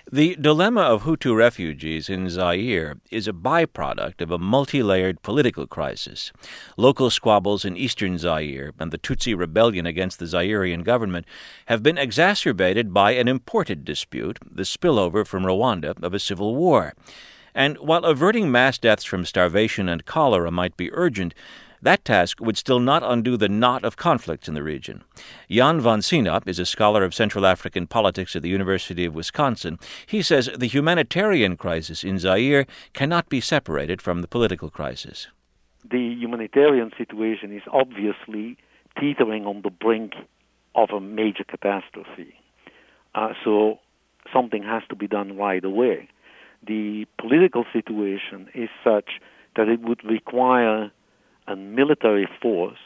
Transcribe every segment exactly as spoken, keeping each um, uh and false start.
The dilemma of Hutu refugees in Zaire is a byproduct of a multi-layered political crisis. Local squabbles in eastern Zaire and the Tutsi rebellion against the Zairean government have been exacerbated by an imported dispute, the spillover from Rwanda of a civil war. And while averting mass deaths from starvation and cholera might be urgent, that task would still not undo the knot of conflicts in the region. Jan van Sinop is a scholar of Central African politics at the University of Wisconsin. He says the humanitarian crisis in Zaire cannot be separated from the political crisis. The humanitarian situation is obviously teetering on the brink of a major catastrophe. Uh, so something has to be done right away. The political situation is such that it would require a military force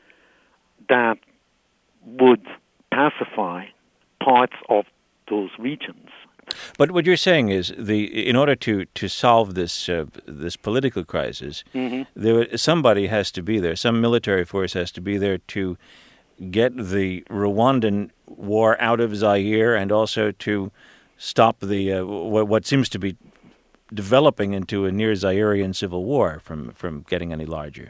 that would pacify parts of those regions. But what you're saying is, the in order to, to solve this uh, this political crisis, mm-hmm. there somebody has to be there. Some military force has to be there to get the Rwandan war out of Zaire, and also to stop the uh, what, what seems to be developing into a near Zairean civil war from from getting any larger.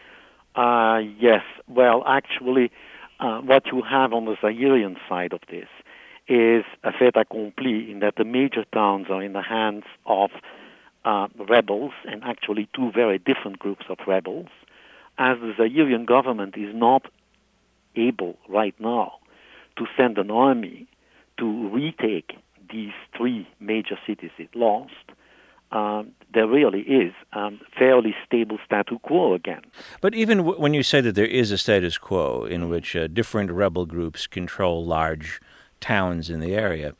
Uh, yes. Well, actually, uh, what you have on the Zairean side of this is a fait accompli in that the major towns are in the hands of uh, rebels, and actually two very different groups of rebels, as the Zairean government is not able right now to send an army to retake these three major cities it lost. Uh, there really is a um, fairly stable status quo again. But even w- when you say that there is a status quo in which uh, different rebel groups control large towns in the area,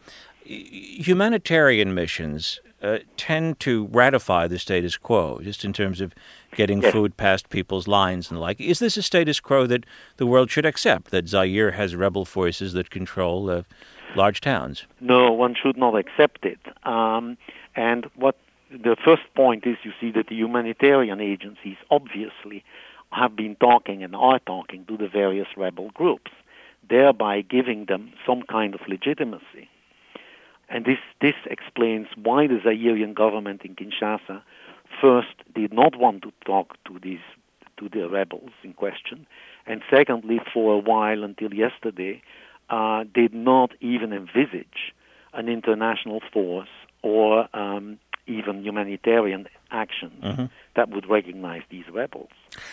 humanitarian missions uh, tend to ratify the status quo, just in terms of getting yes. food past people's lines and the like. Is this a status quo that the world should accept, that Zaire has rebel forces that control uh, large towns? No, one should not accept it. Um, and what the first point is, you see that the humanitarian agencies obviously have been talking and are talking to the various rebel groups, thereby giving them some kind of legitimacy. And this, this explains why the Zairean government in Kinshasa first did not want to talk to these to the rebels in question, and secondly, for a while until yesterday, uh, did not even envisage an international force or um, even humanitarian action mm-hmm. that would recognize these rebels.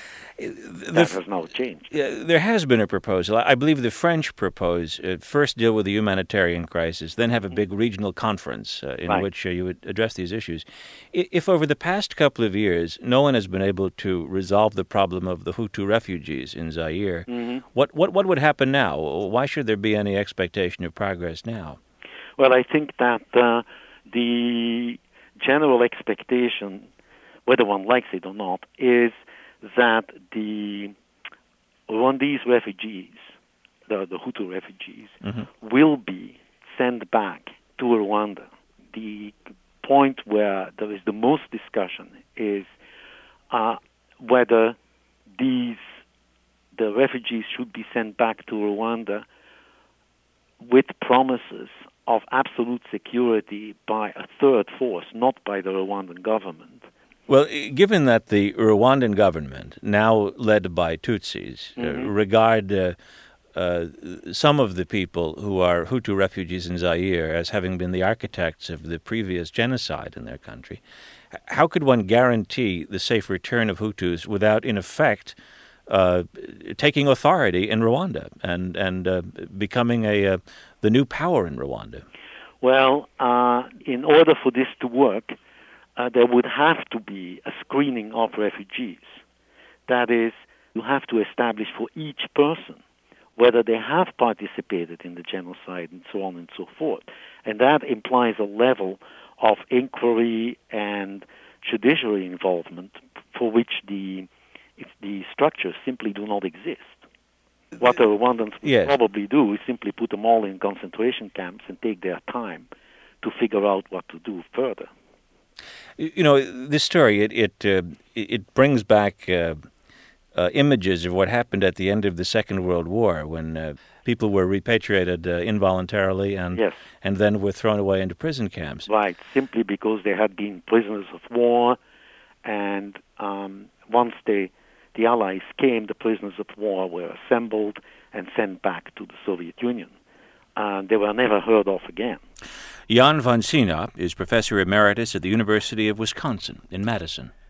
The, that has now changed. Uh, there has been a proposal. I believe the French propose uh, first deal with the humanitarian crisis, then have a big regional conference uh, in right. which uh, you would address these issues. If over the past couple of years no one has been able to resolve the problem of the Hutu refugees in Zaire, mm-hmm. what, what, what would happen now? Why should there be any expectation of progress now? Well, I think that uh, the general expectation, whether one likes it or not, is that the Rwandese refugees, the, the Hutu refugees, mm-hmm. will be sent back to Rwanda. The point where there is the most discussion is uh, whether these the refugees should be sent back to Rwanda with promises of absolute security by a third force, not by the Rwandan government. Well, given that the Rwandan government, now led by Tutsis, mm-hmm. uh, regard uh, uh, some of the people who are Hutu refugees in Zaire as having been the architects of the previous genocide in their country, how could one guarantee the safe return of Hutus without, in effect, uh, taking authority in Rwanda and and uh, becoming a uh, the new power in Rwanda? Well, uh, in order for this to work, Uh, there would have to be a screening of refugees. That is, you have to establish for each person whether they have participated in the genocide and so on and so forth. And that implies a level of inquiry and judiciary involvement for which the, the structures simply do not exist. What the Rwandans yes. probably do is simply put them all in concentration camps and take their time to figure out what to do further. You know, this story, it it, uh, it brings back uh, uh, images of what happened at the end of the Second World War when uh, people were repatriated uh, involuntarily and Yes. and then were thrown away into prison camps. Right, simply because they had been prisoners of war, and um, once they, the Allies came, the prisoners of war were assembled and sent back to the Soviet Union. And they were never heard of again. Jan van Siena is Professor Emeritus at the University of Wisconsin in Madison.